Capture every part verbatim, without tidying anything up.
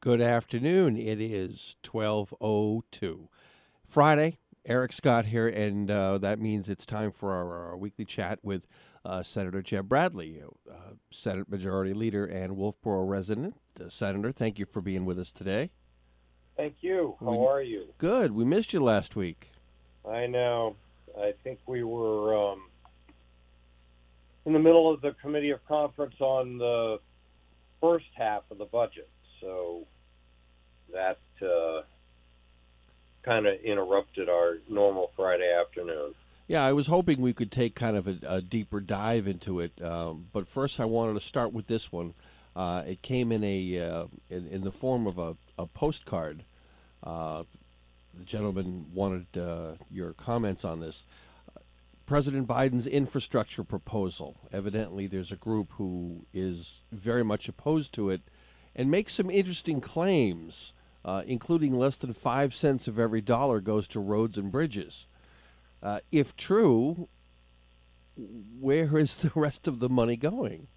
Good afternoon. It is twelve oh two. Friday, Eric Scott here, and uh, that means it's time for our, our weekly chat with uh, Senator Jeb Bradley, uh, Senate Majority Leader and Wolfboro resident. Uh, Senator, thank you for being with us today. Thank you. How we, are you? Good. We missed you last week. I know. I think we were um, in the middle of the committee of conference on the first half of the budget, so that uh, kind of interrupted our normal Friday afternoon. Yeah, I was hoping we could take kind of a, a deeper dive into it, um, but first I wanted to start with this one. Uh, it came in a uh, in, in the form of a, a postcard. Uh, the gentleman wanted uh, your comments on this. President Biden's infrastructure proposal. Evidently, there's a group who is very much opposed to it and makes some interesting claims, uh, including less than five cents of every dollar goes to roads and bridges. Uh, if true, where is the rest of the money going?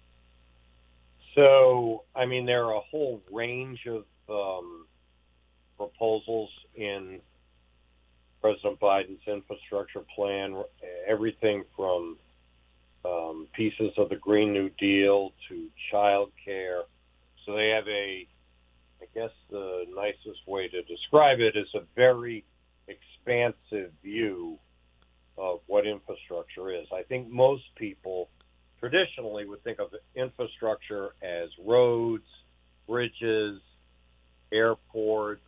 So, I mean, there are a whole range of um, proposals in President Biden's infrastructure plan, everything from um, pieces of the Green New Deal to child care. So they have a, I guess the nicest way to describe it is a very expansive view of what infrastructure is. I think most people traditionally would think of infrastructure as roads, bridges, airports,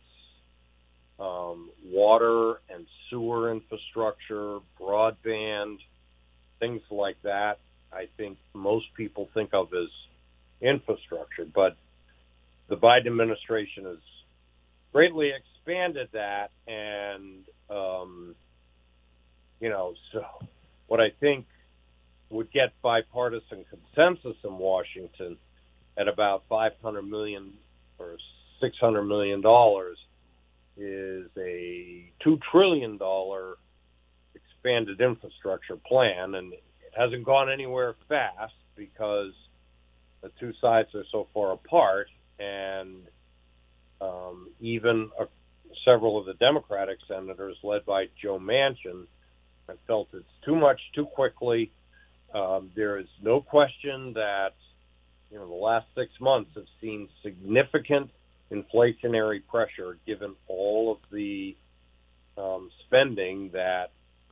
um, water and sewer infrastructure, broadband, things like that. I think most people think of as infrastructure, but the Biden administration has greatly expanded that, and um, you know, so what I think would get bipartisan consensus in Washington at about five hundred million dollars or six hundred million dollars is a two trillion dollars expanded infrastructure plan, and it hasn't gone anywhere fast because the two sides are so far apart, and um, even uh, several of the Democratic senators, led by Joe Manchin, have felt it's too much too quickly. Um, there is no question that, you know, the last six months have seen significant inflationary pressure given all of the um, spending that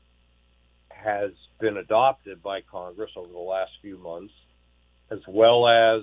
has been adopted by Congress over the last few months, as well as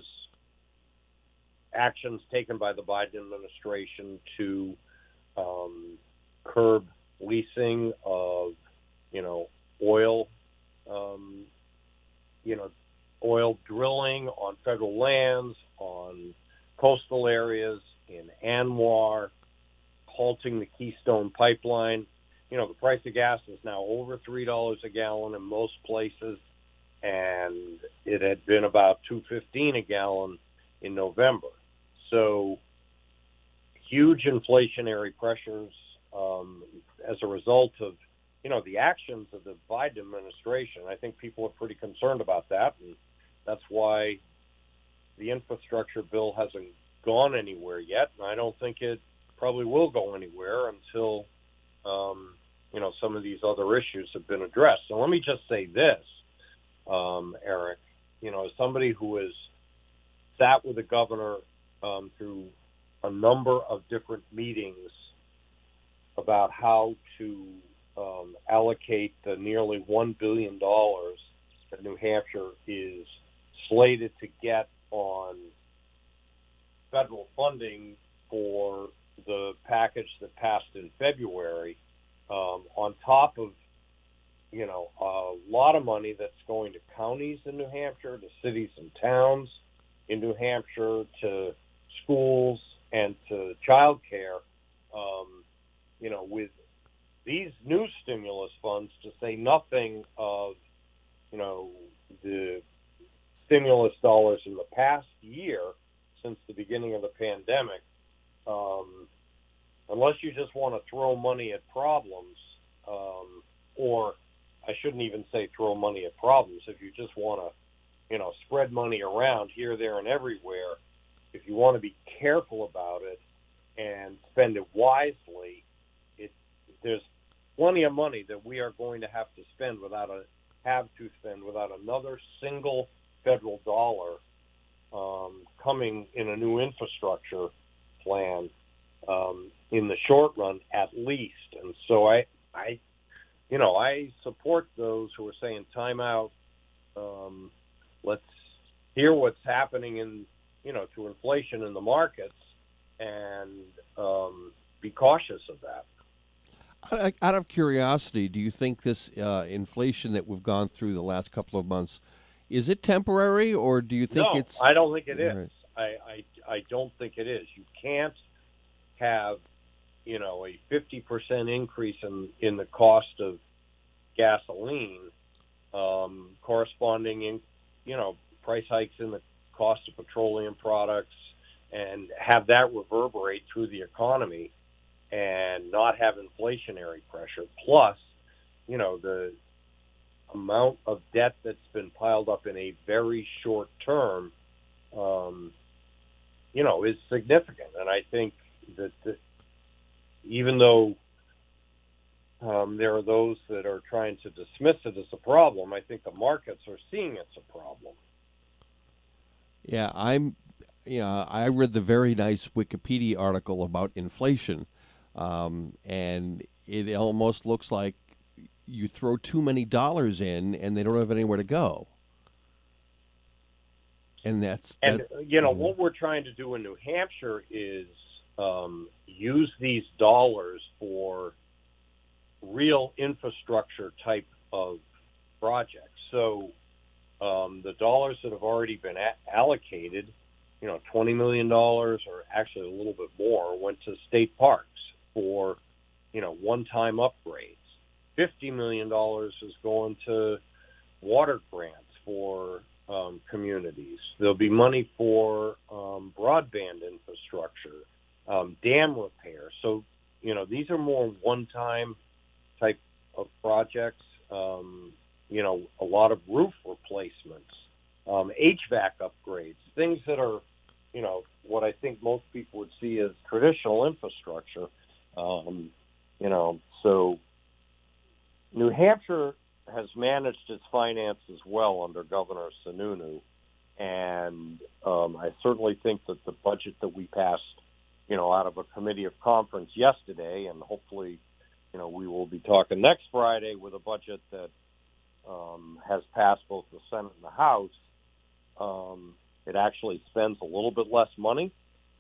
actions taken by the Biden administration to um, curb leasing of, you know, oil, um, you know, oil drilling on federal lands, on coastal areas, in ANWR, halting the Keystone Pipeline. You know, the price of gas is now over three dollars a gallon in most places, and it had been about two fifteen a gallon in November. So huge inflationary pressures um, as a result of, you know, the actions of the Biden administration. I think people are pretty concerned about that, and that's why the infrastructure bill hasn't gone anywhere yet, and I don't think it probably will go anywhere until, um, you know, some of these other issues have been addressed. So let me just say this, um, Eric, you know, as somebody who has sat with the governor um, through a number of different meetings about how to um, allocate the nearly one billion dollars that New Hampshire is slated to get on federal funding for the package that passed in February, um, on top of, you know, a lot of money that's going to counties in New Hampshire, to cities and towns in New Hampshire, to schools and to child care, um, you know, with these new stimulus funds, to say nothing of, you know, the stimulus dollars in the past year since the beginning of the pandemic, um, unless you just want to throw money at problems, um, or I shouldn't even say throw money at problems, if you just want to, you know, spread money around here, there, and everywhere, if you want to be careful about it, spend it wisely, it there's plenty of money that we are going to have to spend without a have to spend without another single federal dollar um, coming in a new infrastructure plan um, in the short run, at least. And so I, I, you know, I support those who are saying time out. Um, let's hear what's happening in, you know, to inflation in the markets and um, be cautious of that. Out out of curiosity, do you think this uh, inflation that we've gone through the last couple of months, is it temporary, or do you think no, it's... I don't think it is. Right. I, I, I don't think it is. You can't have, you know, a fifty percent increase in, in the cost of gasoline um, corresponding in, you know, price hikes in the cost of petroleum products and have that reverberate through the economy and not have inflationary pressure. Plus, you know, the amount of debt that's been piled up in a very short term, um, you know, is significant. And I think that the, even though um, there are those that are trying to dismiss it as a problem, I think the markets are seeing it's a problem. Yeah, I'm, you know, I read the very nice Wikipedia article about inflation, um, and it almost looks like you throw too many dollars in and they don't have anywhere to go. And that's... And, that, you know, mm-hmm. what we're trying to do in New Hampshire is um, use these dollars for real infrastructure type of projects. So um, the dollars that have already been a- allocated, you know, twenty million dollars or actually a little bit more went to state parks for, you know, one-time upgrades. fifty million dollars is going to water grants for um, communities. There'll be money for um, broadband infrastructure, um, dam repair. So, you know, these are more one-time type of projects. Um, you know, a lot of roof replacements, um, H V A C upgrades, things that are, you know, what I think most people would see as traditional infrastructure. Um, you know, so New Hampshire has managed its finances well under Governor Sununu, and um, I certainly think that the budget that we passed, you know, out of a committee of conference yesterday, and hopefully, you know, we will be talking next Friday with a budget that um, has passed both the Senate and the House. Um, it actually spends a little bit less money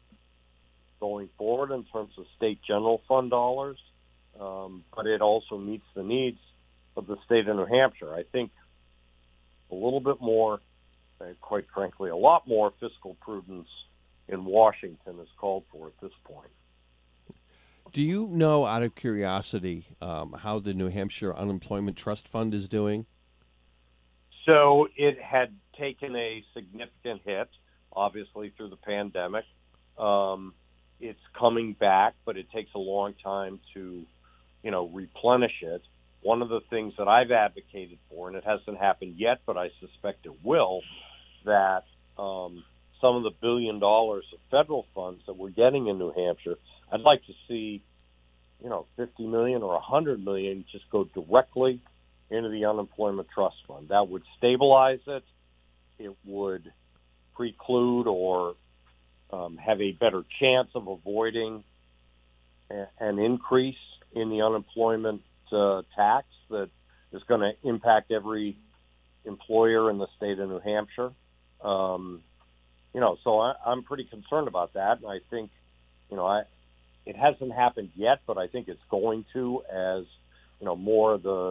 going forward in terms of state general fund dollars, um, but it also meets the needs of the state of New Hampshire. I think a little bit more, and quite frankly, a lot more fiscal prudence in Washington is called for at this point. Do you know, out of curiosity, um, how the New Hampshire Unemployment Trust Fund is doing? So it had taken a significant hit, obviously, through the pandemic. Um, it's coming back, but it takes a long time to, you know, replenish it. One of the things that I've advocated for, and it hasn't happened yet, but I suspect it will, that um, some of the billion dollars of federal funds that we're getting in New Hampshire, I'd like to see, you know, fifty million dollars or one hundred million dollars just go directly into the Unemployment Trust Fund. That would stabilize it. It would preclude or um, have a better chance of avoiding a, an increase in the unemployment uh, tax that is going to impact every employer in the state of New Hampshire. Um, you know, so I, I'm pretty concerned about that, and I think, you know, I it hasn't happened yet, but I think it's going to as, you know, more of the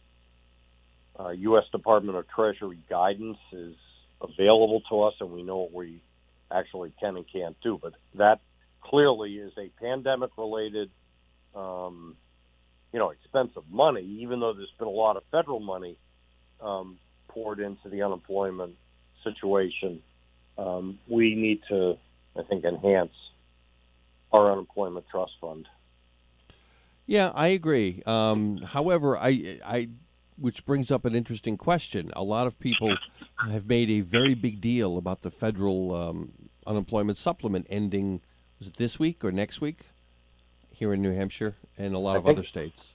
uh, U S Department of Treasury guidance is available to us, and we know what we actually can and can't do. But that clearly is a pandemic-related, um, you know, expensive money, even though there's been a lot of federal money um, poured into the unemployment situation. Um, we need to, I think, enhance our unemployment trust fund. Yeah, I agree. Um, however, I, I, which brings up an interesting question. A lot of people have made a very big deal about the federal um, unemployment supplement ending. Was it this week or next week? here in New Hampshire and a lot I of think, other states.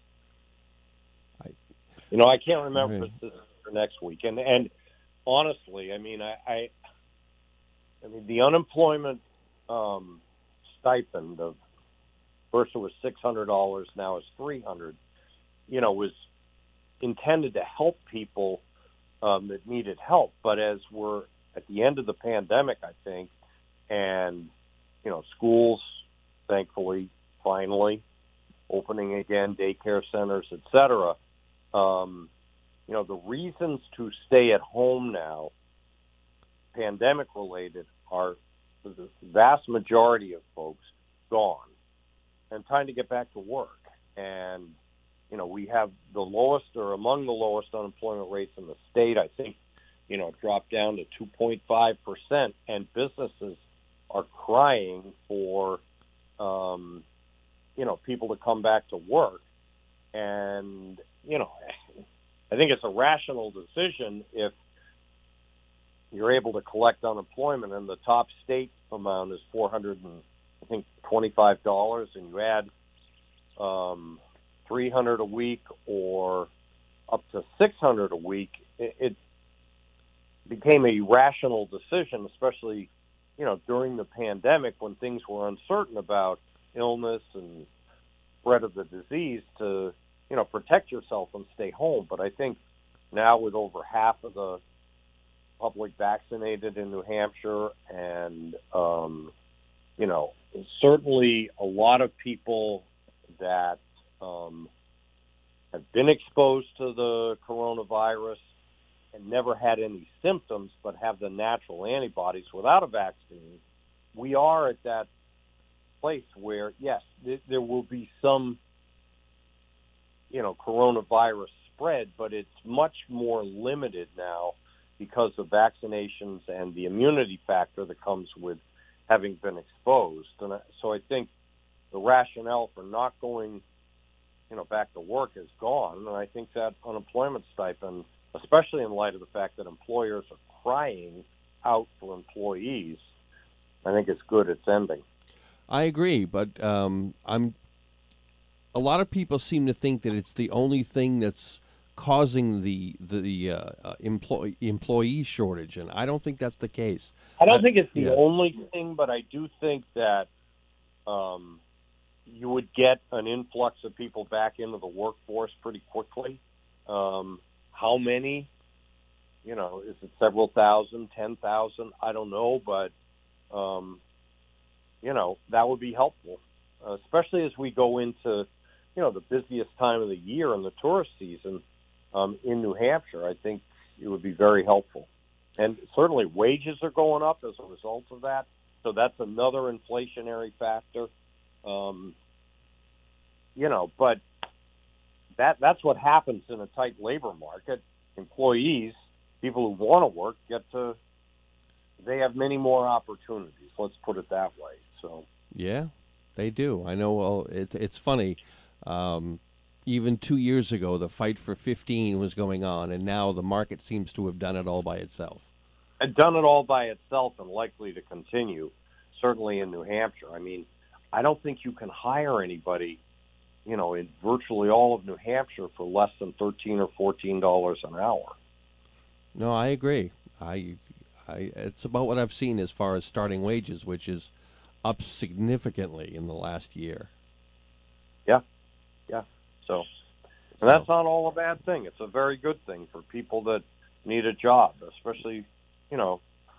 I, you know, I can't remember right. if this is for next week. And and honestly, I mean, I, I, I mean, the unemployment um, stipend of first it was six hundred dollars, now it's three hundred. You know, was intended to help people um, that needed help. But as we're at the end of the pandemic, I think, and you know, schools, thankfully, finally opening again, daycare centers, et cetera. Um, you know, the reasons to stay at home now, pandemic related, are the vast majority of folks gone and trying to get back to work. And, you know, we have the lowest or among the lowest unemployment rates in the state. I think, you know, it dropped down to two point five percent, and businesses are crying for, um, you know, people to come back to work. And, you know, I think it's a rational decision if you're able to collect unemployment and the top state amount is four hundred and I think twenty-five dollars, and you add um, three hundred a week or up to six hundred a week. It, it became a rational decision, especially, you know, during the pandemic when things were uncertain about illness and spread of the disease, to, you know, protect yourself and stay home. But I think now with over half of the public vaccinated in New Hampshire, and um, you know, certainly a lot of people that um, have been exposed to the coronavirus and never had any symptoms but have the natural antibodies without a vaccine, we are at that place where, yes, th- there will be some, you know, coronavirus spread, but it's much more limited now because of vaccinations and the immunity factor that comes with having been exposed. And so I think the rationale for not going, you know, back to work is gone. And I think that unemployment stipend, especially in light of the fact that employers are crying out for employees, I think it's good it's ending. I agree, but um, I'm. A lot of people seem to think that it's the only thing that's causing the the uh, uh, employee employee shortage, and I don't think that's the case. I don't I, think it's the yeah. only thing, but I do think that um, you would get an influx of people back into the workforce pretty quickly. Um, how many? You know, is it several thousand, ten thousand? I don't know, but um, you know, that would be helpful, uh, especially as we go into, you know, the busiest time of the year in the tourist season um, in New Hampshire. I think it would be very helpful. And certainly wages are going up as a result of that. So that's another inflationary factor. Um, you know, but that that's what happens in a tight labor market. Employees, people who want to work, get to, they have many more opportunities. Let's put it that way. So Yeah, they do. I know. Well, it, it's funny. Um, even two years ago, the fight for fifteen was going on, and now the market seems to have done it all by itself. And done it all by itself and likely to continue, certainly in New Hampshire. I mean, I don't think you can hire anybody, you know, in virtually all of New Hampshire for less than thirteen or fourteen dollars an hour. No, I agree. I, I, it's about what I've seen as far as starting wages, which is up significantly in the last year. Yeah, yeah. So, and that's not all a bad thing. It's a very good thing for people that need a job, especially, you know,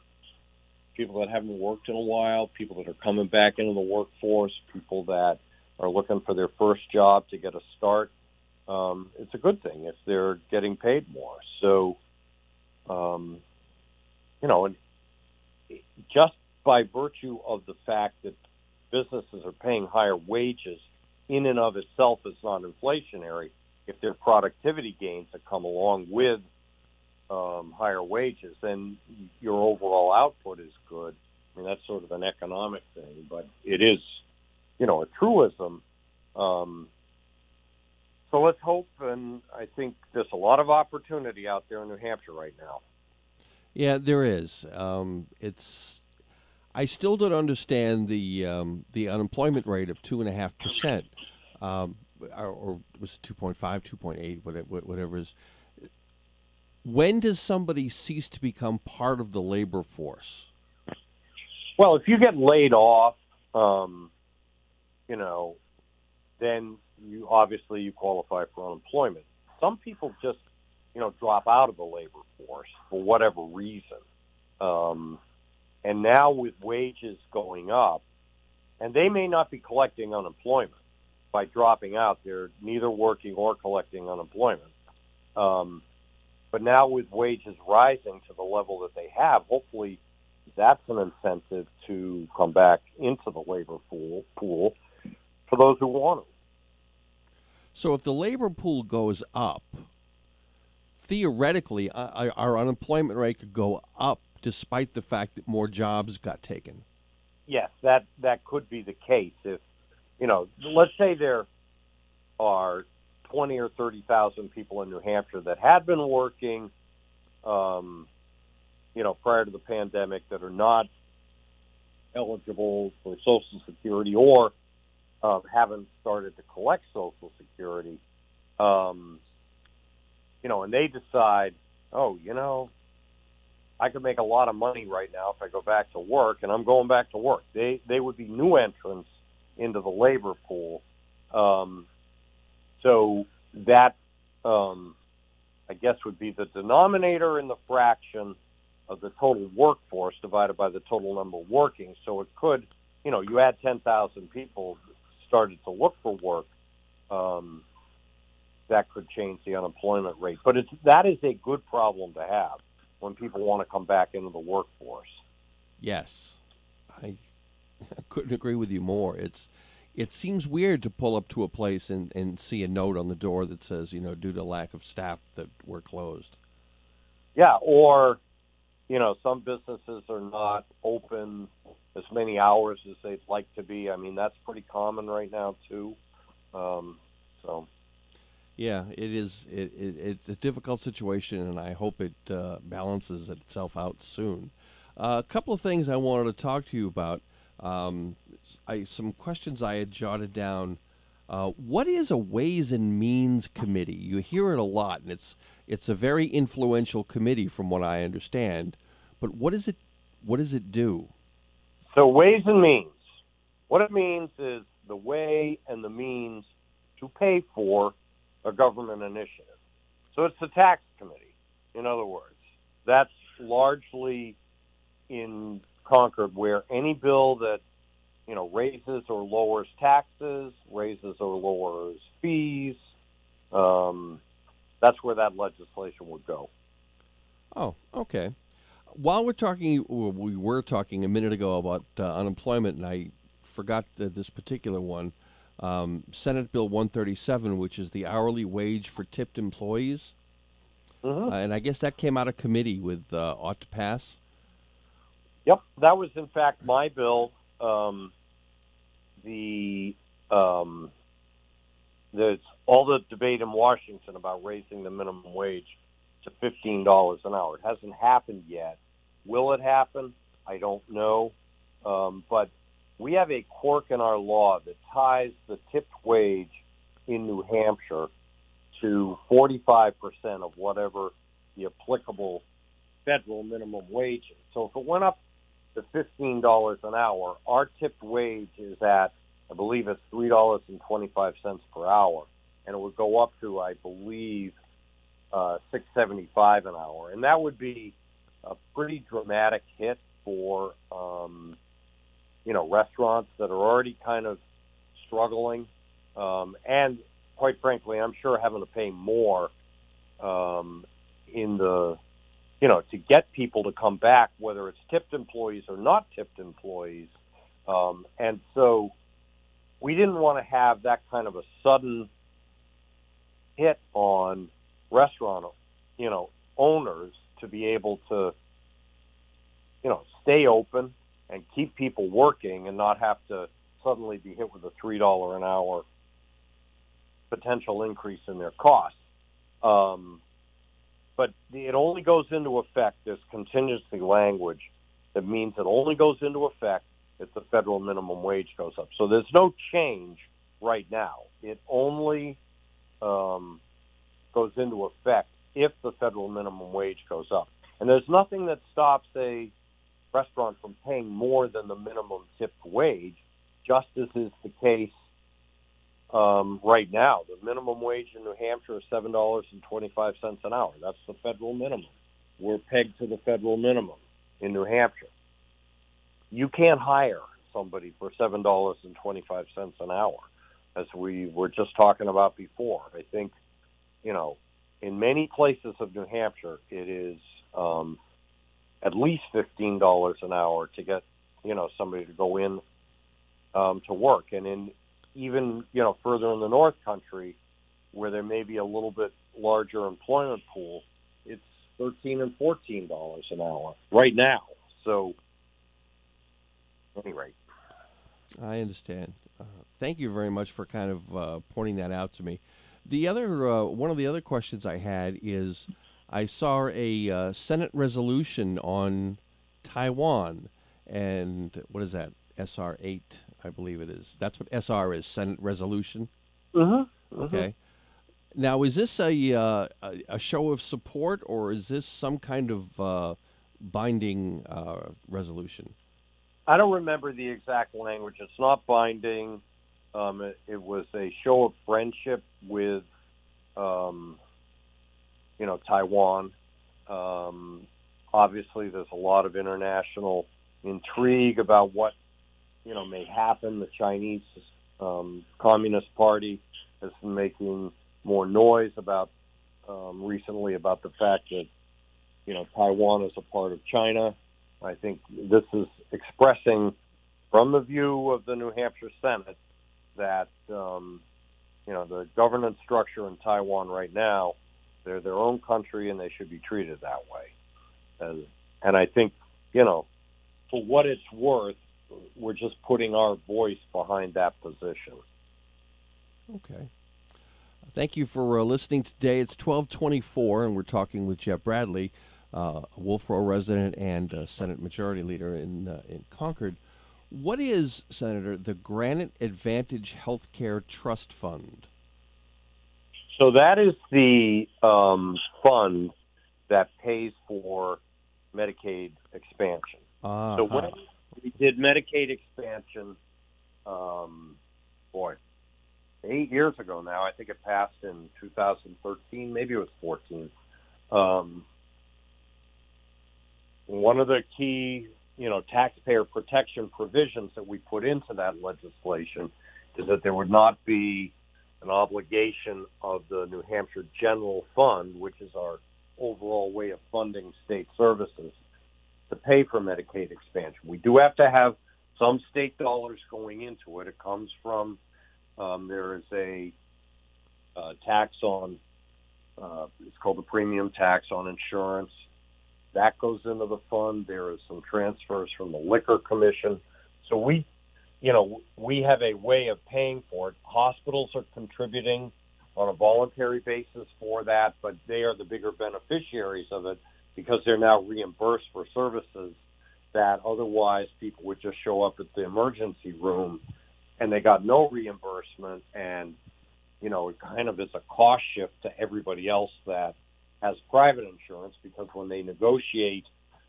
people that haven't worked in a while, people that are coming back into the workforce, people that are looking for their first job to get a start. Um, it's a good thing if they're getting paid more. So, um, you know, and just by virtue of the fact that businesses are paying higher wages in and of itself is not inflationary. If there are productivity gains that come along with um, higher wages, then your overall output is good. I mean, that's sort of an economic thing, but it is, you know, a truism. Um, so let's hope, and I think there's a lot of opportunity out there in New Hampshire right now. Yeah, there is. Um, it's. I still don't understand the um, the unemployment rate of two and a half percent, um, or, or was it two point five, two point eight, whatever, whatever it is. When does somebody cease to become part of the labor force? Well, if you get laid off, um, you know, then you obviously you qualify for unemployment. Some people just, you know, drop out of the labor force for whatever reason. Um, and now with wages going up, and they may not be collecting unemployment by dropping out. They're neither working or collecting unemployment. Um, but now with wages rising to the level that they have, hopefully that's an incentive to come back into the labor pool, pool for those who want to. So if the labor pool goes up, theoretically, uh, our unemployment rate could go up despite the fact that more jobs got taken. Yes, that, that could be the case. If, you know, let's say there are twenty or thirty thousand people in New Hampshire that had been working, um, you know, prior to the pandemic that are not eligible for Social Security or uh, haven't started to collect Social Security, um, you know, and they decide, oh, you know, I could make a lot of money right now if I go back to work, and I'm going back to work. They they would be new entrants into the labor pool. Um, so that, um, I guess, would be the denominator in the fraction of the total workforce divided by the total number working. So it could, you know, you add ten thousand people started to look for work, um, that could change the unemployment rate. But it's that is a good problem to have when people want to come back into the workforce. Yes, I couldn't agree with you more. It's it seems weird to pull up to a place and, and see a note on the door that says, you know, due to lack of staff that we're closed. Yeah, or, you know, some businesses are not open as many hours as they'd like to be. I mean, that's pretty common right now, too. Um, so... Yeah, it is. It, it, it's a difficult situation, and I hope it uh, balances itself out soon. Uh, a couple of things I wanted to talk to you about. Um, I, some questions I had jotted down. Uh, what is a Ways and Means Committee? You hear it a lot, and it's it's a very influential committee, from what I understand. But what is it? What does it do? So, Ways and Means. What it means is the way and the means to pay for a government initiative. So it's the tax committee, in other words. That's largely in Concord, where any bill that, you know, raises or lowers taxes, raises or lowers fees, um, that's where that legislation would go. Oh, okay. While we're talking, we were talking a minute ago about uh, unemployment, and I forgot the, this particular one. Um, Senate Bill one thirty-seven, which is the hourly wage for tipped employees. Mm-hmm. Uh, and I guess that came out of committee with uh, ought to pass. Yep, that was in fact my bill. Um, the um, there's all the debate in Washington about raising the minimum wage to fifteen dollars an hour. It hasn't happened yet. Will it happen? I don't know. Um, but we have a quirk in our law that ties the tipped wage in New Hampshire to forty-five percent of whatever the applicable federal minimum wage is. So if it went up to fifteen dollars an hour, our tipped wage is at, I believe it's three dollars and twenty-five cents per hour, and it would go up to, I believe, uh, six dollars and seventy-five cents an hour. And that would be a pretty dramatic hit for um, you know, restaurants that are already kind of struggling, um, and quite frankly, I'm sure having to pay more um, in the, you know, to get people to come back, whether it's tipped employees or not tipped employees. Um, and so we didn't want to have that kind of a sudden hit on restaurant, you know, owners to be able to, you know, stay open and keep people working and not have to suddenly be hit with a three dollars an hour potential increase in their costs. Um, but it only goes into effect, this contingency language, that means it only goes into effect if the federal minimum wage goes up. So there's no change right now. It only um, goes into effect if the federal minimum wage goes up. And there's nothing that stops a restaurant from paying more than the minimum tipped wage, just as is the case um, right now. The minimum wage in New Hampshire is seven dollars and twenty-five cents an hour. That's the federal minimum. We're pegged to the federal minimum in New Hampshire. You can't hire somebody for seven dollars and twenty-five cents an hour, as we were just talking about before. I think, you know, in many places of New Hampshire, it is um, at least fifteen dollars an hour to get, you know, somebody to go in um, to work. And in even, you know, further in the North Country, where there may be a little bit larger employment pool, it's thirteen and fourteen dollars an hour right now. So, at any rate. I understand. Uh, thank you very much for kind of uh, pointing that out to me. The other uh, one of the other questions I had is, I saw a uh, Senate resolution on Taiwan, and what is that? S R eight, I believe it is. That's what S R is, Senate resolution. Mm-hmm. Mm-hmm. Okay. Now, is this a, uh, a a show of support, or is this some kind of uh, binding uh, resolution? I don't remember the exact language. It's not binding. Um, it, it was a show of friendship with, um, you know, Taiwan. Um, obviously, there's a lot of international intrigue about what, you know, may happen. The Chinese um, Communist Party has been making more noise about um, recently about the fact that, you know, Taiwan is a part of China. I think this is expressing, from the view of the New Hampshire Senate, that um, you know, the governance structure in Taiwan right now, they're their own country and they should be treated that way. And, and I think, you know, for what it's worth, we're just putting our voice behind that position. Okay. Thank you for uh, listening today. It's twelve twenty-four, and we're talking with Jeff Bradley, uh, a Wolf Row resident and uh, Senate Majority Leader in uh, in Concord. What is, Senator, the Granite Advantage Healthcare Trust Fund? So that is the um, fund that pays for Medicaid expansion. Uh-huh. So when we did Medicaid expansion, um, boy, eight years ago now, I think it passed in two thousand thirteen, maybe it was fourteen. Um, one of the key, you know, taxpayer protection provisions that we put into that legislation is that there would not be an obligation of the New Hampshire General Fund, which is our overall way of funding state services, to pay for Medicaid expansion. We do have to have some state dollars going into it. It comes from, um, there is a uh, tax on, uh, it's called the premium tax on insurance. That goes into the fund. There is some transfers from the Liquor Commission. So we, you know, we have a way of paying for it. Hospitals are contributing on a voluntary basis for that, but they are the bigger beneficiaries of it because they're now reimbursed for services that otherwise people would just show up at the emergency room and they got no reimbursement. And, you know, it kind of is a cost shift to everybody else that has private insurance, because when they negotiate,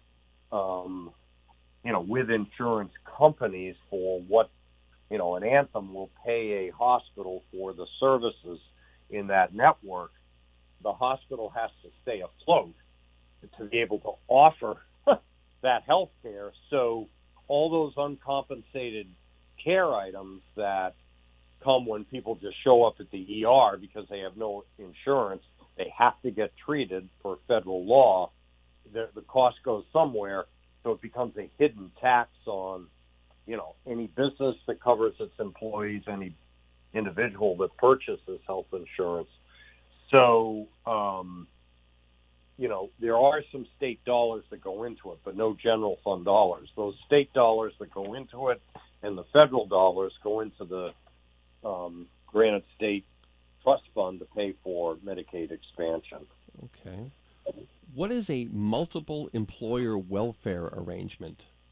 um, you know, with insurance companies for what, you know, an Anthem will pay a hospital for the services in that network, the hospital has to stay afloat to be able to offer that health care. So all those uncompensated care items that come when people just show up at the E R because they have no insurance, they have to get treated per federal law. The, the cost goes somewhere, so it becomes a hidden tax on, you know, any business that covers its employees, any individual that purchases health insurance. So, um, you know, there are some state dollars that go into it, but no general fund dollars. Those state dollars that go into it and the federal dollars go into the um, Granite State Trust Fund to pay for Medicaid expansion. Okay. What is a multiple employer welfare arrangement?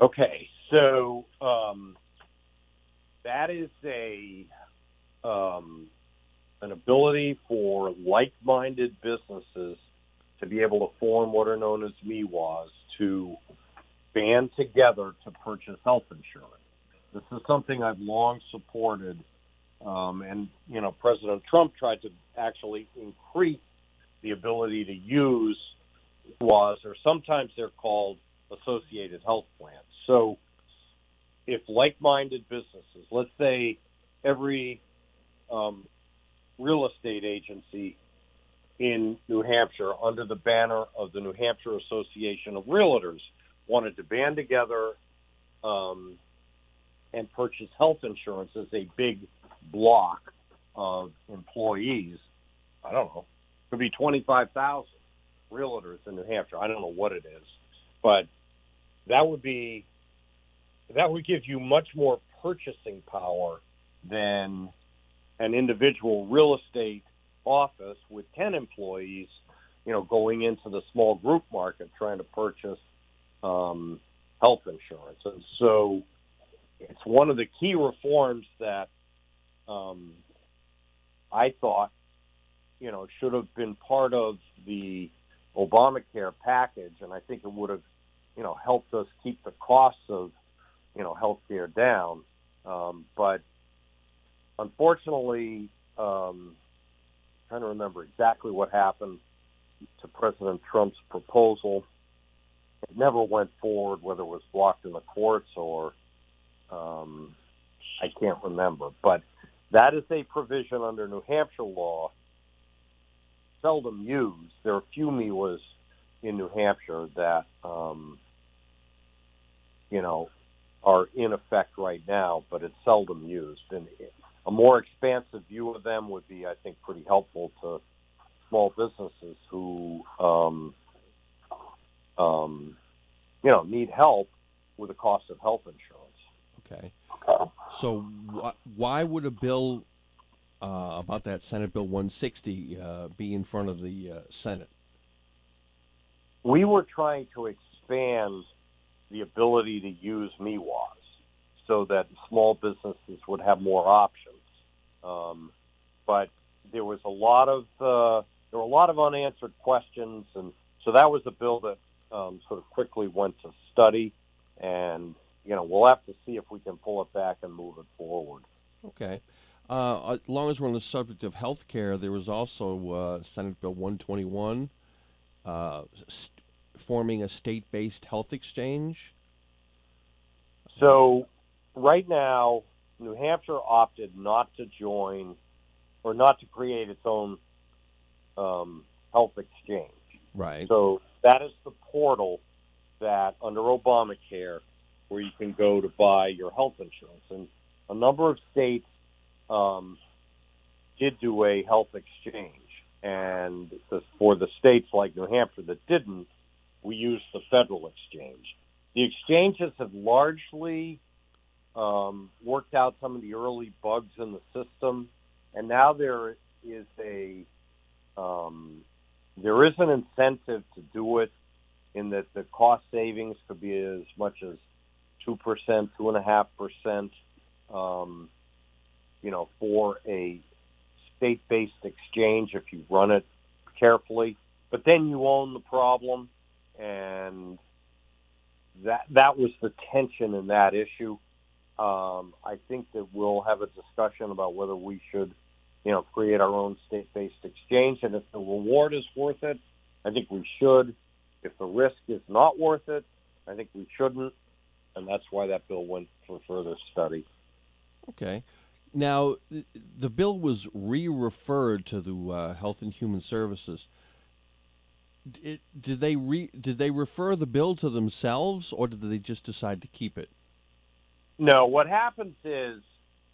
Okay, so um, that is a um, an ability for like-minded businesses to be able to form what are known as M E W As to band together to purchase health insurance. This is something I've long supported, um, and you know, President Trump tried to actually increase the ability to use M E W As, or sometimes they're called associated health plans. So if like-minded businesses, let's say every um, real estate agency in New Hampshire under the banner of the New Hampshire Association of Realtors wanted to band together um, and purchase health insurance as a big block of employees, I don't know, it could be twenty-five thousand realtors in New Hampshire. I don't know what it is, but that would be that would give you much more purchasing power than an individual real estate office with ten employees, you know, going into the small group market trying to purchase um, health insurance. And so it's one of the key reforms that um, I thought, you know, should have been part of the Obamacare package, and I think it would have, you know, helped us keep the costs of, you know, health care down. Um, but unfortunately, um, I'm trying to remember exactly what happened to President Trump's proposal. It never went forward, whether it was blocked in the courts or um, I can't remember. But that is a provision under New Hampshire law, seldom used. There are a few M E W As in New Hampshire that, um, you know, are in effect right now, but it's seldom used. And a more expansive view of them would be, I think, pretty helpful to small businesses who, um, um, you know, need help with the cost of health insurance. Okay. So wh- why would a bill uh, about that Senate Bill one sixty uh, be in front of the uh, Senate? We were trying to expand the ability to use M E W As so that small businesses would have more options. Um, but there was a lot of uh, there were a lot of unanswered questions, and so that was a bill that um, sort of quickly went to study, and you know we'll have to see if we can pull it back and move it forward. Okay. Uh, as long as we're on the subject of health care, there was also uh, Senate Bill one twenty-one, uh, st- forming a state-based health exchange. So right now, New Hampshire opted not to join or not to create its own um, health exchange. Right. So that is the portal that under Obamacare where you can go to buy your health insurance. And a number of states um, did do a health exchange. And the, for the states like New Hampshire that didn't, we used the federal exchange. The exchanges have largely um, worked out some of the early bugs in the system, and now there is a um, there is an incentive to do it, in that the cost savings could be as much as two percent, two and a half percent, um, you know, for a state-based exchange if you run it carefully. But then you own the problem, and that that was the tension in that issue. Um, I think that we'll have a discussion about whether we should, you know, create our own state-based exchange, and if the reward is worth it, I think we should. If the risk is not worth it, I think we shouldn't, and that's why that bill went for further study. Okay. Now, the bill was re-referred to the uh, Health and Human Services. Did, did they re, did they refer the bill to themselves, or did they just decide to keep it? No, what happens is,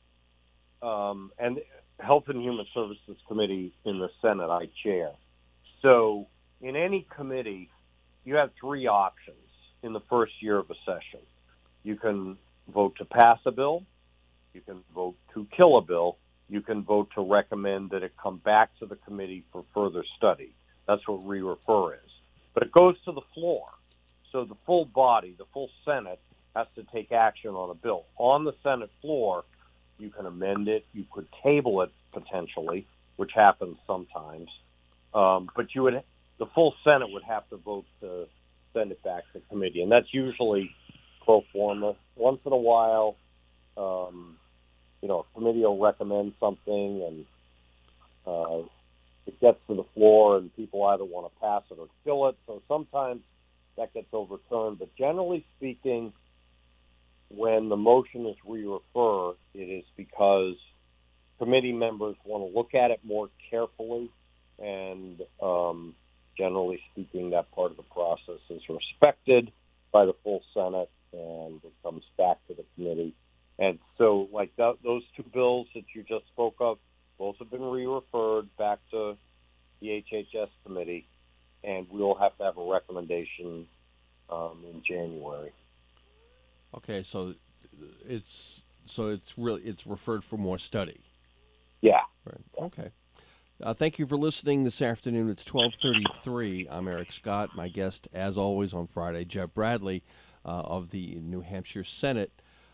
um, and Health and Human Services Committee in the Senate, I chair. So in any committee, you have three options in the first year of a session. You can vote to pass a bill, you can vote to kill a bill, you can vote to recommend that it come back to the committee for further study. That's what re-refer is. But it goes to the floor. So the full body, the full Senate, has to take action on a bill. On the Senate floor, you can amend it. You could table it potentially, which happens sometimes. Um, but you would, the full Senate would have to vote to send it back to committee, and that's usually pro forma. Once in a while, um, you know, a committee will recommend something, and uh, it gets to the floor, and people either want to pass it or kill it. So sometimes that gets overturned. But generally speaking, when the motion is re-refer, it is because committee members want to look at it more carefully, and um, generally speaking, that part of the process is respected by the full Senate, and it comes back to the committee. And so, like that, those two bills that you just spoke of, both have been re-referred back to the H H S committee, and we'll have to have a recommendation um, in January. Okay, so it's so it's really it's referred for more study. Yeah. Right. Okay. Uh, thank you for listening this afternoon. It's twelve thirty-three. I'm Eric Scott. My guest, as always on Friday, Jeff Bradley uh, of the New Hampshire Senate.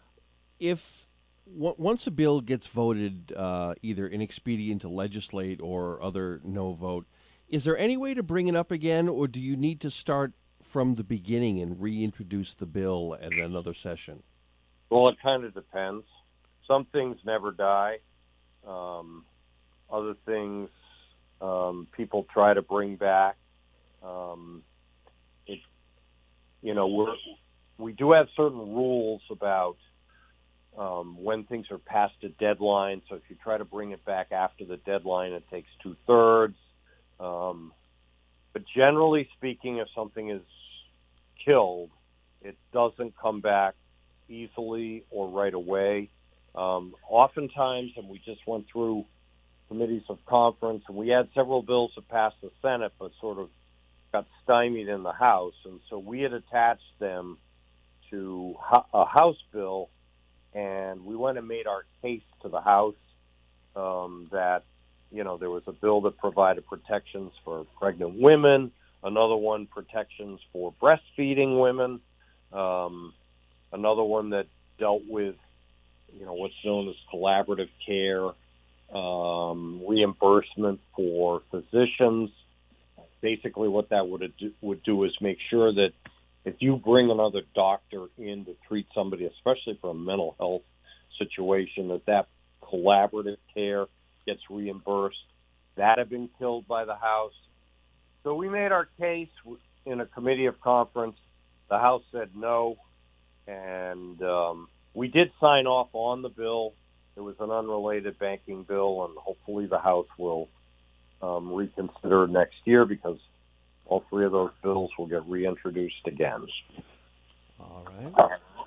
If w- once a bill gets voted, uh, either inexpedient to legislate or other no vote, is there any way to bring it up again, or do you need to start from the beginning and reintroduce the bill at another session? Well, it kind of depends. Some things never die. Um, other things um, people try to bring back. Um, it, you know, we're, we do have certain rules about um, when things are past a deadline. So if you try to bring it back after the deadline, it takes two-thirds. Um, but generally speaking, if something is killed, it doesn't come back easily or right away. Um, oftentimes, and we just went through committees of conference, and we had several bills that passed the Senate but sort of got stymied in the House, and so we had attached them to a House bill, and we went and made our case to the House um, that, you know, there was a bill that provided protections for pregnant women, another one protections for breastfeeding women, um, another one that dealt with, you know, what's known as collaborative care, um, reimbursement for physicians. Basically, what that would do, would do is make sure that if you bring another doctor in to treat somebody, especially for a mental health situation, that that collaborative care gets reimbursed. That had been killed by the House. So we made our case in a committee of conference. The House said no, and um, we did sign off on the bill. It was an unrelated banking bill, and hopefully the House will um, reconsider next year because all three of those bills will get reintroduced again. All right.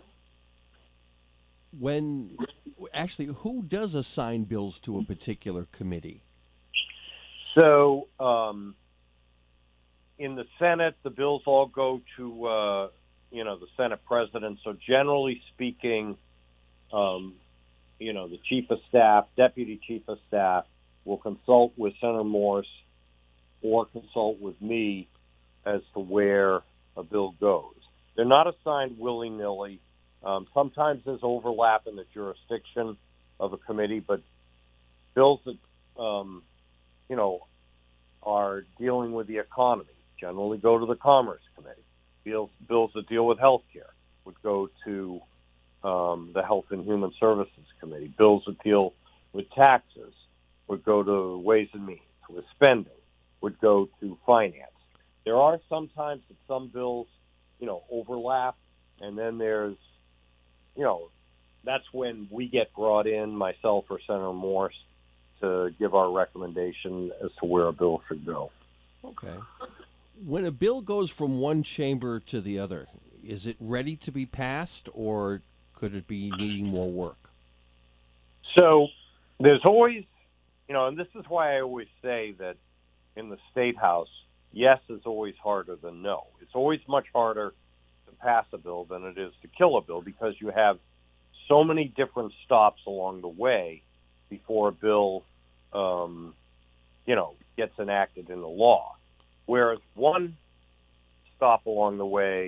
When actually, who does assign bills to a particular committee? So um, in the Senate, the bills all go to uh, you know the Senate president. So generally speaking, um, you know the chief of staff, deputy chief of staff, will consult with Senator Morse or consult with me as to where a bill goes. They're not assigned willy-nilly. Um, sometimes there's overlap in the jurisdiction of a committee, but bills that, um, you know, are dealing with the economy generally go to the Commerce Committee. Bills, bills that deal with health care would go to um, the Health and Human Services Committee. Bills that deal with taxes would go to Ways and Means. With spending would go to Finance. There are sometimes that some bills, you know, overlap, and then there's, you know, that's when we get brought in, myself or Senator Morse, to give our recommendation as to where a bill should go. Okay. When a bill goes from one chamber to the other, is it ready to be passed, or could it be needing more work? So there's always, you know, and this is why I always say that in the State House, yes is always harder than no. It's always much harder to pass a bill than it is to kill a bill because you have so many different stops along the way before a bill, um, you know, gets enacted into law. Whereas one stop along the way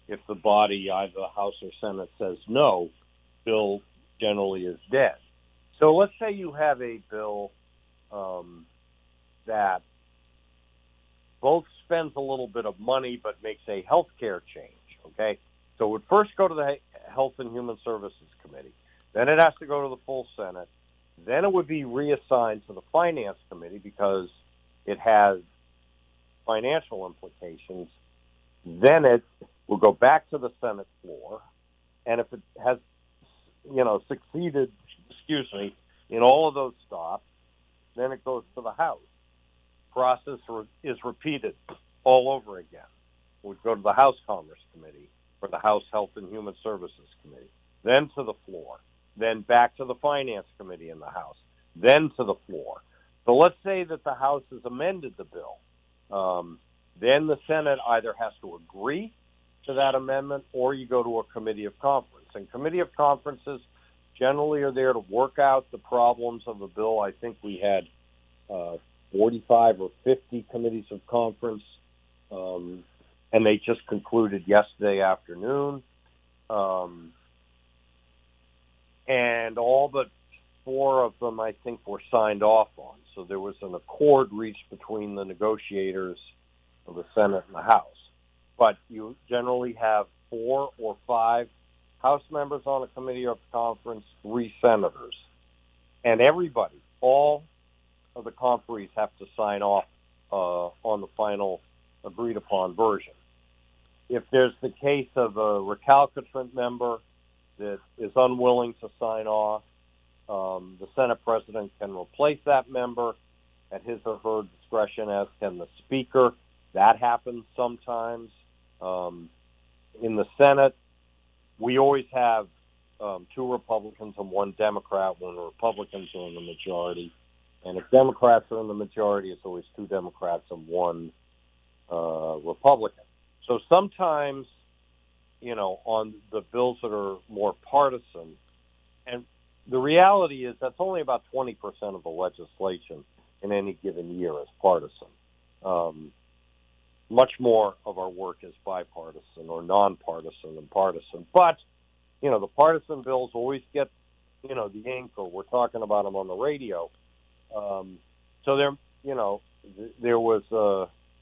if the body, either the House or Senate, says no, bill generally is dead. So let's say you have a bill um, that both spends a little bit of money but makes a health care change, okay? So it would first go to the Health and Human Services Committee. Then it has to go to the full Senate. Then it would be reassigned to the Finance Committee because it has financial implications. Then it will go back to the Senate floor. And if it has, you know, succeeded, excuse me, in all of those stops, then it goes to the House. Process is repeated all over again. It would go to the House Commerce Committee or the House Health and Human Services Committee, then to the floor, then back to the Finance Committee in the House, then to the floor. So let's say that the House has amended the bill. Um, then the Senate either has to agree to that amendment or you go to a committee of conference. And committee of conferences generally are there to work out the problems of a bill. I think we had uh, forty-five or fifty committees of conference, um, and they just concluded yesterday afternoon. Um, and all but four of them, I think, were signed off on. So there was an accord reached between the negotiators of the Senate and the House. But you generally have four or five House members on a committee of conference, three senators. And everybody, all of the conferees have to sign off uh, on the final agreed-upon version. If there's the case of a recalcitrant member that is unwilling to sign off, um, the Senate president can replace that member at his or her discretion, as can the Speaker. That happens sometimes. Um, in the Senate, we always have um, two Republicans and one Democrat when the Republicans are in the majority. And if Democrats are in the majority, it's always two Democrats and one uh, Republican. So sometimes, you know, on the bills that are more partisan, and the reality is that's only about twenty percent of the legislation in any given year is partisan. Um, much more of our work is bipartisan or nonpartisan than partisan. But, you know, the partisan bills always get, you know, the ink, or we're talking about them on the radio. Um, so there, you know, th- there was a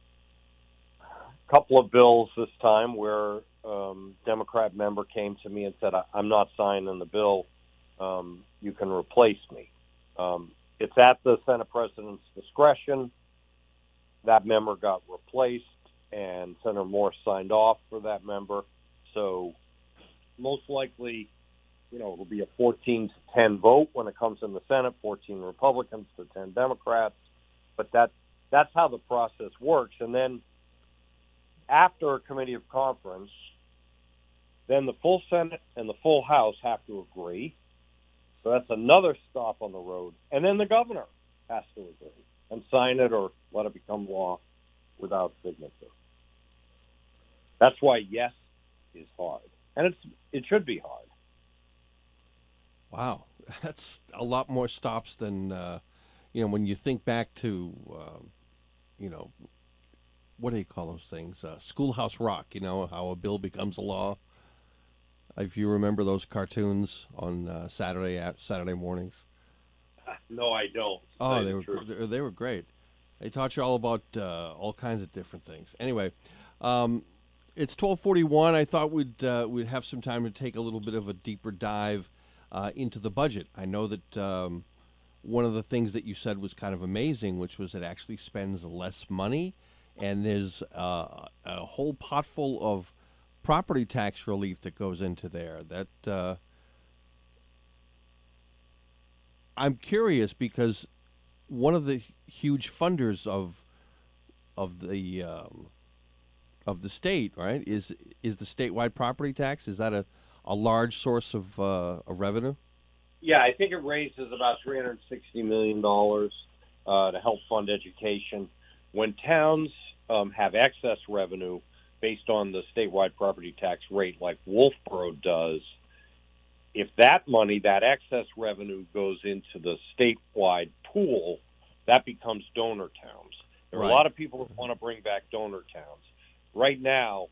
couple of bills this time where um, Democrat member came to me and said, I'm not signing the bill. Um, you can replace me. Um, it's at the Senate president's discretion. That member got replaced, and Senator Morse signed off for that member. So most likely, you know, it'll be a fourteen to ten vote when it comes in the Senate, fourteen Republicans to ten Democrats. But that that's how the process works. And then after a committee of conference, then the full Senate and the full House have to agree. So that's another stop on the road. And then the governor has to agree and sign it or let it become law without signature. That's why yes is hard. And it's it should be hard. Wow. That's a lot more stops than, uh, you know, when you think back to, uh, you know, what do you call those things? Uh, Schoolhouse Rock, you know, how a bill becomes a law. If you remember those cartoons on uh, Saturday at Saturday mornings. No, I don't. Oh, they were the they were great. They taught you all about uh, all kinds of different things. Anyway, um, it's twelve forty-one. I thought we'd uh, we'd have some time to take a little bit of a deeper dive uh, into the budget. I know that um, one of the things that you said was kind of amazing, which was it actually spends less money, and there's uh, a whole pot full of property tax relief that goes into there. That uh, I'm curious because one of the huge funders of of the um, of the state, right, is is the statewide property tax. Is that a, a large source of uh, of revenue? Yeah, I think it raises about three hundred sixty million dollars uh, to help fund education. When towns um, have excess revenue based on the statewide property tax rate like Wolfboro does, if that money, that excess revenue goes into the statewide pool, that becomes donor towns. There are Right. a lot of people that want to bring back donor towns. Right now,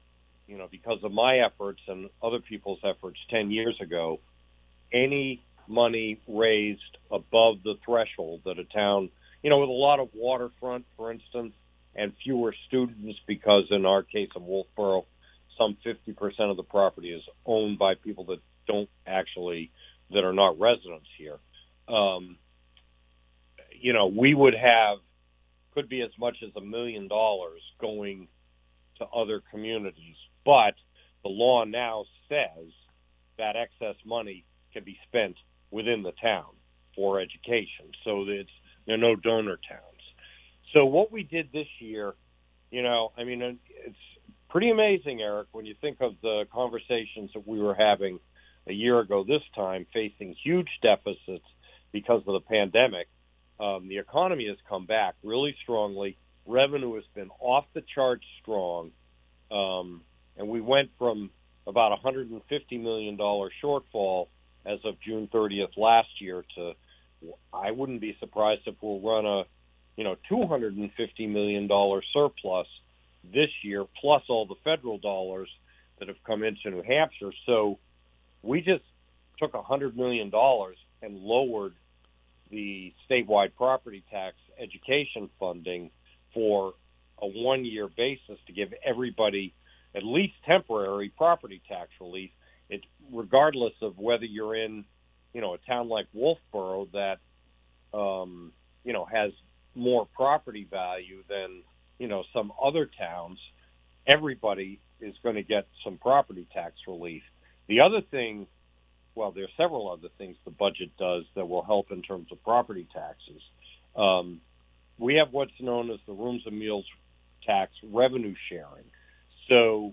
you know, because of my efforts and other people's efforts ten years ago, any money raised above the threshold that a town, you know, with a lot of waterfront, for instance, and fewer students, because in our case of Wolfboro, some fifty percent of the property is owned by people that don't actually, that are not residents here. Um, you know, we would have, could be as much as a million dollars going to other communities. But the law now says that excess money can be spent within the town for education. So that it's, there are no donor towns. So what we did this year, you know, I mean, it's pretty amazing, Eric, when you think of the conversations that we were having a year ago this time, facing huge deficits because of the pandemic. Um, the economy has come back really strongly. Revenue has been off the charts strong. Um, and we went from about one hundred fifty million dollars shortfall as of June thirtieth last year to, I wouldn't be surprised if we'll run a, you know, two hundred fifty million dollars surplus this year, plus all the federal dollars that have come into New Hampshire. So we just took one hundred million dollars and lowered the statewide property tax education funding for a one-year basis to give everybody at least temporary property tax relief, it, regardless of whether you're in, you know, a town like Wolfboro that, um, you know, has more property value than, you know, some other towns. Everybody is going to get some property tax relief. The other thing, well, there are several other things the budget does that will help in terms of property taxes. Um, we have what's known as the rooms and meals tax revenue sharing. So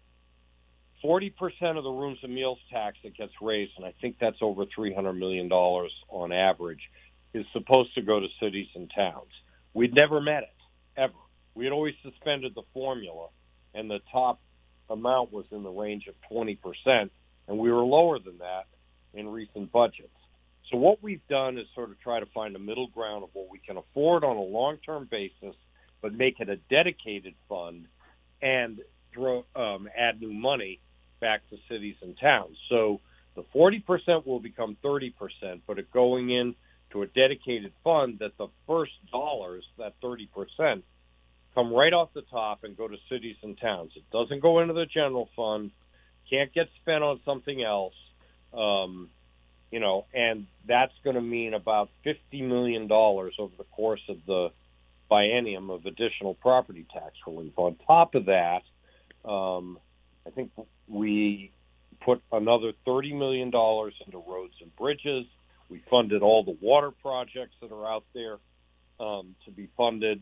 forty percent of the rooms and meals tax that gets raised, and I think that's over three hundred million dollars on average, is supposed to go to cities and towns. We'd never met it, ever. We had always suspended the formula, and the top amount was in the range of twenty percent, and we were lower than that in recent budgets. So what we've done is sort of try to find a middle ground of what we can afford on a long-term basis, but make it a dedicated fund and throw, um, add new money back to cities and towns. So the forty percent will become thirty percent, but it going in to a dedicated fund that the first dollars, that thirty percent, come right off the top and go to cities and towns. It doesn't go into the general fund, can't get spent on something else, um, you know, and that's going to mean about fifty million dollars over the course of the biennium of additional property tax relief. On top of that, um, I think we put another thirty million dollars into roads and bridges. We funded all the water projects that are out there um, to be funded.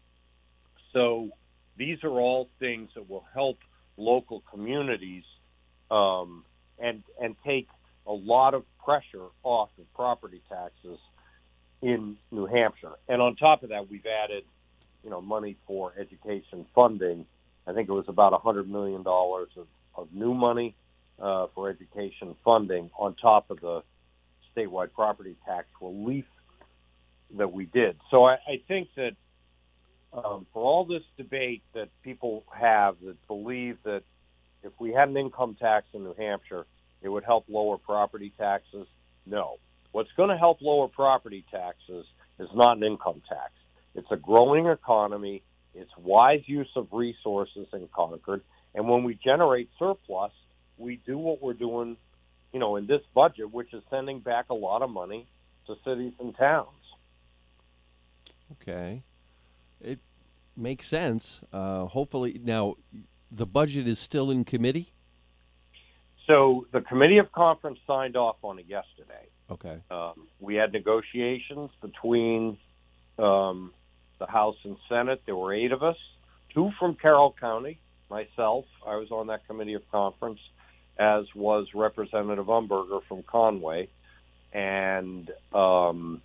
So these are all things that will help local communities um, and and take a lot of pressure off of property taxes in New Hampshire. And on top of that, we've added, you know, money for education funding. I think it was about one hundred million dollars of, of new money uh, for education funding on top of the statewide property tax relief that we did. So I, I think that um, for all this debate that people have that believe that if we had an income tax in New Hampshire, it would help lower property taxes, no. What's going to help lower property taxes is not an income tax. It's a growing economy. It's wise use of resources in Concord. And when we generate surplus, we do what we're doing, you know, in this budget, which is sending back a lot of money to cities and towns. Okay. It makes sense. Uh, hopefully, now, the budget is still in committee? So the Committee of Conference signed off on it yesterday. Okay. Um, we had negotiations between um, the House and Senate. There were eight of us, two from Carroll County, myself. I was on that Committee of Conference, as was Representative Umberger from Conway. And um,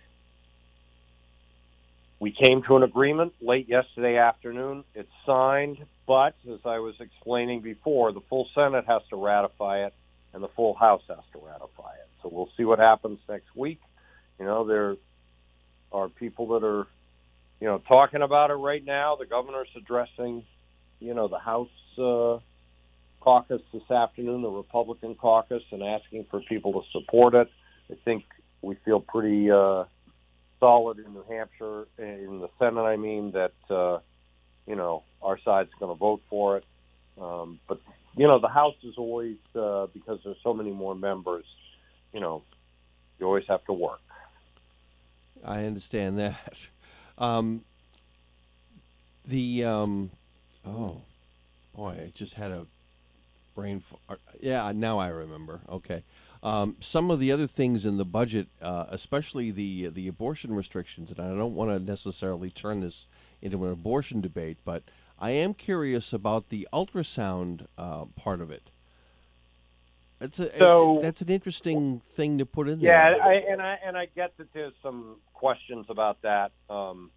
we came to an agreement late yesterday afternoon. It's signed, but as I was explaining before, the full Senate has to ratify it, and the full House has to ratify it. So we'll see what happens next week. You know, there are people that are, you know, talking about it right now. The governor's addressing, you know, the House uh, caucus this afternoon, the Republican caucus, and asking for people to support it. I think we feel pretty uh, solid in New Hampshire, in the Senate, I mean, that, uh, you know, our side's going to vote for it. Um, but, you know, the House is always, uh, because there's so many more members, you know, you always have to work. I understand that. Um, the, um, oh, boy, I just had a brain fart. Yeah, now I remember. Okay. Um, some of the other things in the budget, uh, especially the the abortion restrictions, and I don't want to necessarily turn this into an abortion debate, but I am curious about the ultrasound uh, part of it. It's a, So, it, that's an interesting thing to put in yeah, there. I, and I and I get that there's some questions about that. Um,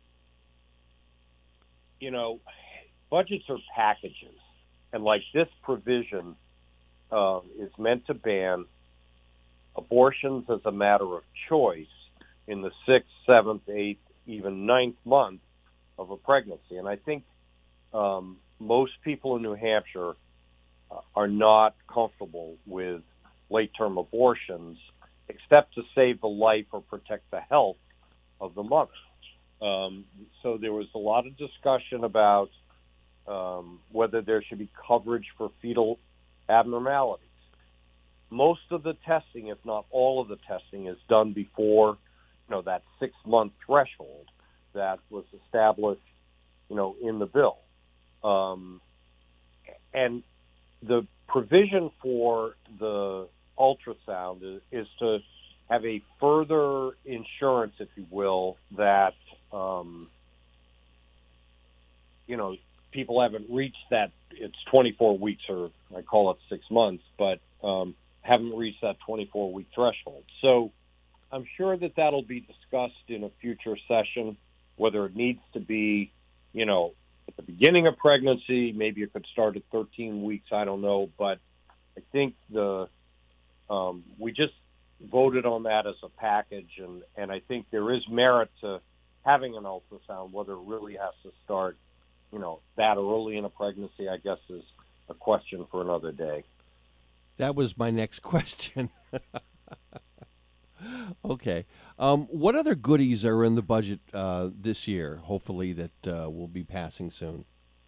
you know, budgets are packages, and like this provision uh, is meant to ban abortions as a matter of choice in the sixth, seventh, eighth, even ninth month of a pregnancy. And I think um, most people in New Hampshire uh, are not comfortable with late-term abortions, except to save the life or protect the health of the mother. Um, so there was a lot of discussion about um, whether there should be coverage for fetal abnormalities. Most of the testing, if not all of the testing, is done before, you know, that six-month threshold that was established, you know, in the bill. Um, and the provision for the ultrasound is, is to have a further insurance, if you will, that, um, you know, people haven't reached that, it's twenty-four weeks, or I call it six months, but um, haven't reached that twenty-four week threshold. So I'm sure that that'll be discussed in a future session, whether it needs to be, you know, at the beginning of pregnancy, maybe it could start at thirteen weeks, I don't know, but I think the um, we just voted on that as a package, and, and I think there is merit to having an ultrasound. Whether it really has to start, you know, that early in a pregnancy, I guess, is a question for another day. That was my next question. Okay. Um, what other goodies are in the budget uh, this year, hopefully, that uh, will be passing soon?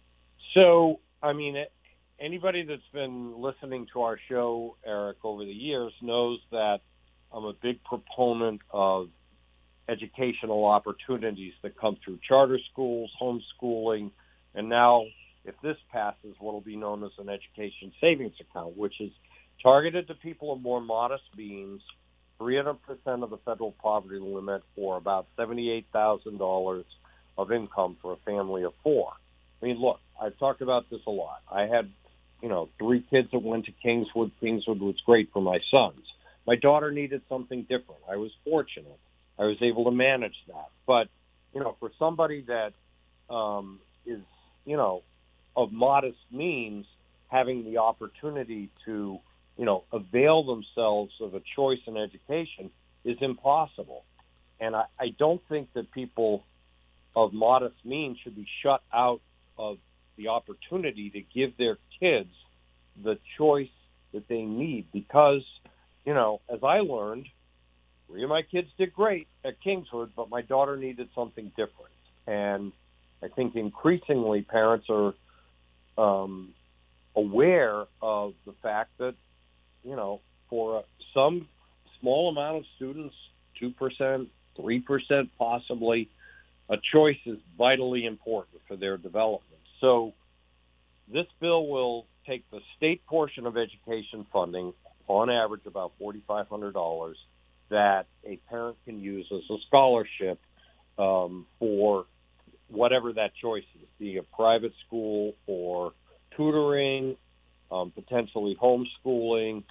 So, I mean, it, anybody that's been listening to our show, Eric, over the years knows that I'm a big proponent of educational opportunities that come through charter schools, homeschooling, and now, if this passes, what will be known as an education savings account, which is targeted to people of more modest means, three hundred percent of the federal poverty limit, or about seventy-eight thousand dollars of income for a family of four. I mean, look, I've talked about this a lot. I had, you know, three kids that went to Kingswood. Kingswood was great for my sons. My daughter needed something different. I was fortunate. I was able to manage that. But, you know, for somebody that um, is, you know, of modest means, having the opportunity to, you know, avail themselves of a choice in education is impossible. And I, I don't think that people of modest means should be shut out of the opportunity to give their kids the choice that they need. Because, you know, as I learned, three of my kids did great at Kingswood, but my daughter needed something different. And I think increasingly parents are um, aware of the fact that, you know, for some small amount of students, two percent, three percent possibly, a choice is vitally important for their development. So this bill will take the state portion of education funding, on average about four thousand five hundred dollars, that a parent can use as a scholarship um, for whatever that choice is, be it private school or tutoring, um, potentially homeschooling.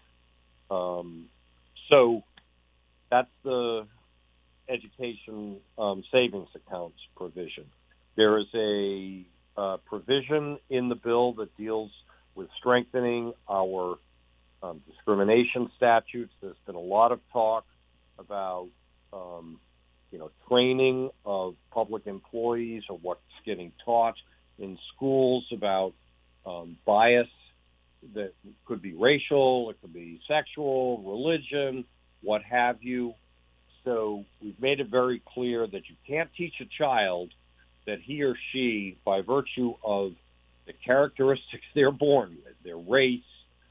Um, so that's the education um, savings accounts provision. There is a uh, provision in the bill that deals with strengthening our um, discrimination statutes. There's been a lot of talk about, um, you know, training of public employees or what's getting taught in schools about um, bias that could be racial, it could be sexual, religion, what have you. So we've made it very clear that you can't teach a child that he or she, by virtue of the characteristics they're born with, their race,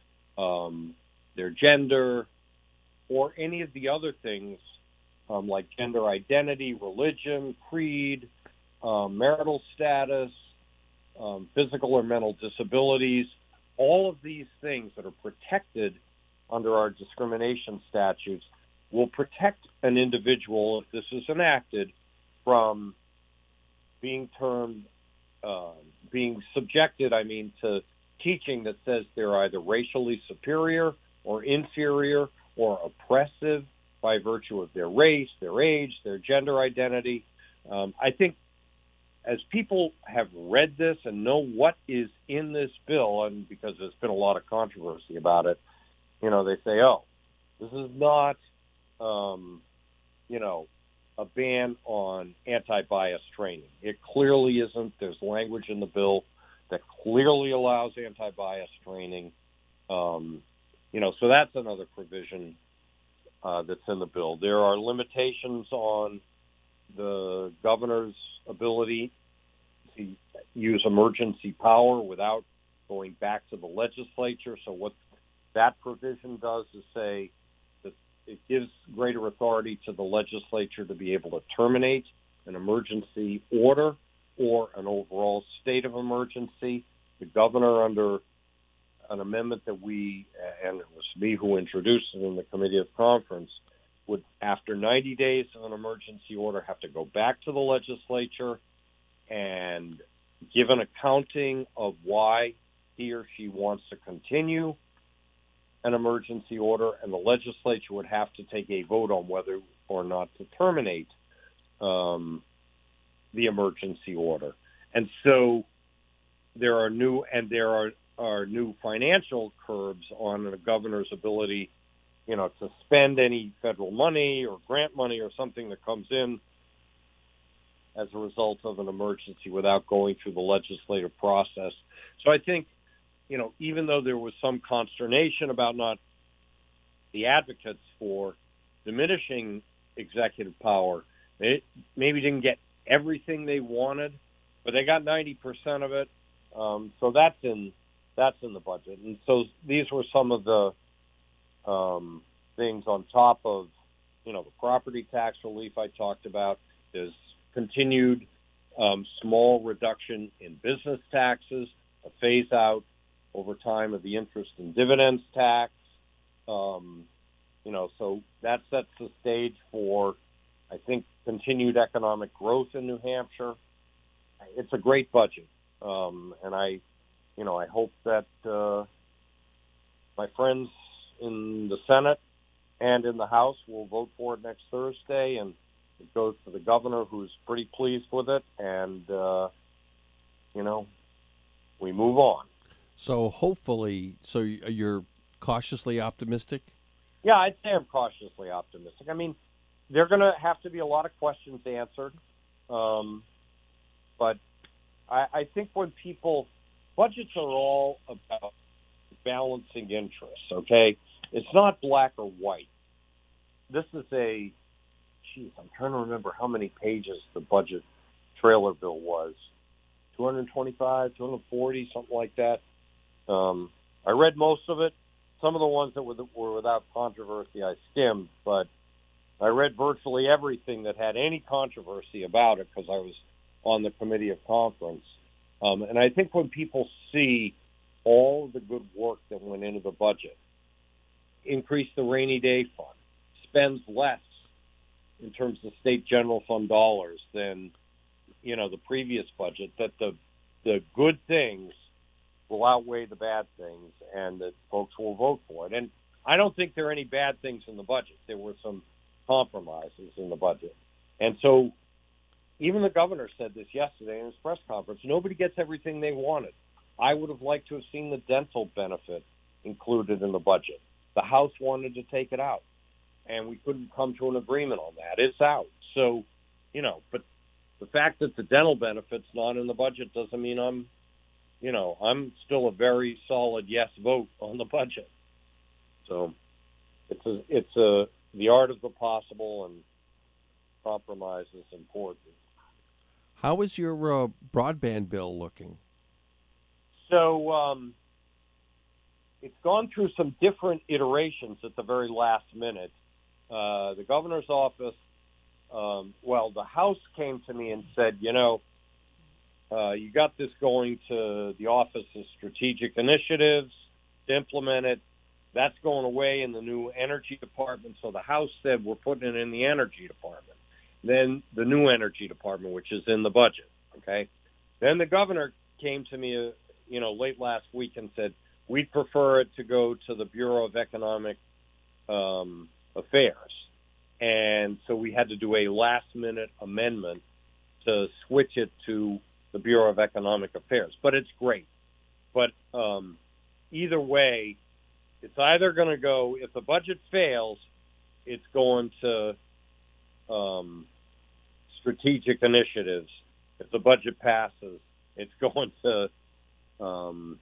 um, their gender, or any of the other things um, like gender identity, religion, creed, um, marital status, um, physical or mental disabilities, all of these things that are protected under our discrimination statutes will protect an individual, if this is enacted, from being termed, uh, being subjected, I mean, to teaching that says they're either racially superior or inferior or oppressive by virtue of their race, their age, their gender identity. Um, I think as people have read this and know what is in this bill, and because there's been a lot of controversy about it, you know, they say, oh, this is not, um, you know, a ban on anti-bias training. It clearly isn't. There's language in the bill that clearly allows anti-bias training. Um, you know, so that's another provision uh, that's in the bill. There are limitations on the governor's ability to use emergency power without going back to the legislature. So what that provision does is say that it gives greater authority to the legislature to be able to terminate an emergency order or an overall state of emergency. The governor, under an amendment that we, and it was me who introduced it in the Committee of Conference, would, after ninety days of an emergency order, have to go back to the legislature and give an accounting of why he or she wants to continue an emergency order, and the legislature would have to take a vote on whether or not to terminate um, the emergency order. And so there are new, and there are, are new financial curbs on the governor's ability, you know, to spend any federal money or grant money or something that comes in as a result of an emergency without going through the legislative process. So I think, you know, even though there was some consternation about not the advocates for diminishing executive power, they maybe didn't get everything they wanted, but they got ninety percent of it. Um, so that's in that's in the budget. And so these were some of the um, things on top of, you know, the property tax relief I talked about. There's continued um, small reduction in business taxes, a phase out over time of the interest and dividends tax. Um, you know, so that sets the stage for, I think, continued economic growth in New Hampshire. It's a great budget. Um, and I, you know, I hope that uh, my friends in the Senate and in the House will vote for it next Thursday, and it goes to the governor, who's pretty pleased with it, and, uh, you know, we move on. So hopefully, so you're cautiously optimistic? Yeah, I'd say I'm cautiously optimistic. I mean, there are going to have to be a lot of questions answered, um, but I, I think when people, budgets are all about balancing interests, okay? It's not black or white. This is a, geez, I'm trying to remember how many pages the budget trailer bill was. two hundred twenty-five, two hundred forty, something like that. Um, I read most of it. Some of the ones that were, that were without controversy I skimmed, but I read virtually everything that had any controversy about it because I was on the Committee of Conference. Um, and I think when people see all of the good work that went into the budget, increase the rainy day fund, spends less in terms of state general fund dollars than, you know, the previous budget, that the the good things will outweigh the bad things and that folks will vote for it. And I don't think there are any bad things in the budget. There were some compromises in the budget. And so even the governor said this yesterday in his press conference, nobody gets everything they wanted. I would have liked to have seen the dental benefit included in the budget. The House wanted to take it out, and we couldn't come to an agreement on that. It's out. So, you know, but the fact that the dental benefit's not in the budget doesn't mean I'm you know, I'm still a very solid yes vote on the budget. So it's a, it's a, the art of the possible, and compromise is important. How is your uh, broadband bill looking? So um, it's gone through some different iterations at the very last minute. Uh, the governor's office, um, well, the House came to me and said, you know, uh, you got this going to the Office of Strategic Initiatives to implement it. That's going away in the new Energy Department. So the House said we're putting it in the Energy Department. Then the new Energy Department, which is in the budget, okay? Then the governor came to me, uh, you know, late last week and said, we'd prefer it to go to the Bureau of Economic um, Affairs. And so we had to do a last-minute amendment to switch it to the Bureau of Economic Affairs. But it's great. But um, either way, it's either going to go, if the budget fails, it's going to um, strategic initiatives. If the budget passes, it's going to um,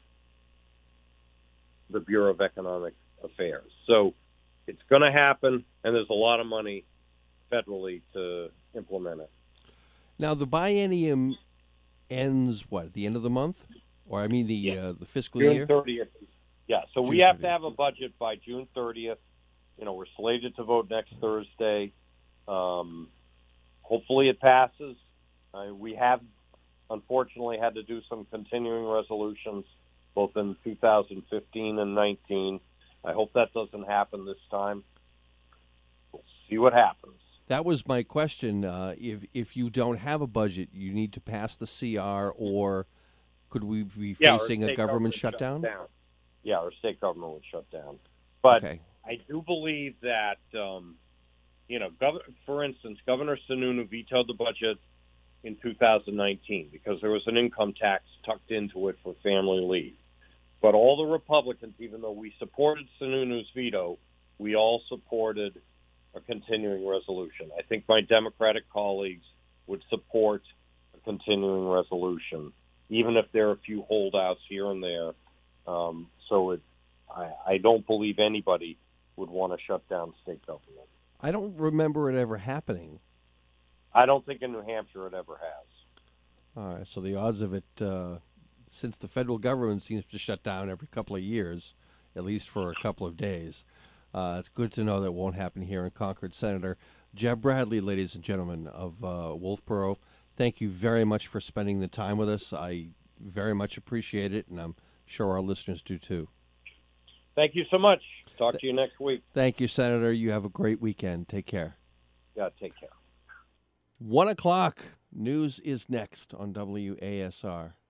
the Bureau of Economic Affairs. So it's going to happen, and there's a lot of money federally to implement it. Now, the biennium ends, what, at the end of the month? Or, I mean, the Yeah. uh, the fiscal June year? thirtieth. Yeah, so we June have to thirtieth. have a budget by June thirtieth. You know, we're slated to vote next Thursday. Um, hopefully it passes. Uh, we have, unfortunately, had to do some continuing resolutions, both in two thousand fifteen and nineteen. I hope that doesn't happen this time. We'll see what happens. That was my question. Uh, if if you don't have a budget, you need to pass the C R, or could we be Yeah, or facing a state government shuts shutdown? down. Yeah, or state government would shut down. But Okay. I do believe that, um, you know, gov- for instance, Governor Sununu vetoed the budget in two thousand nineteen because there was an income tax tucked into it for family leave. But all the Republicans, even though we supported Sununu's veto, we all supported a continuing resolution. I think my Democratic colleagues would support a continuing resolution, even if there are a few holdouts here and there. Um, so it, I, I don't believe anybody would want to shut down state government. I don't remember it ever happening. I don't think in New Hampshire it ever has. All right, so the odds of it, uh, since the federal government seems to shut down every couple of years, at least for a couple of days, uh, it's good to know that won't happen here in Concord. Senator Jeb Bradley, ladies and gentlemen of uh, Wolfboro, thank you very much for spending the time with us. I very much appreciate it, and I'm sure our listeners do too. Thank you so much. Talk to you next week. Thank you, Senator. You have a great weekend. Take care. Yeah, take care. One o'clock. News is next on W A S R.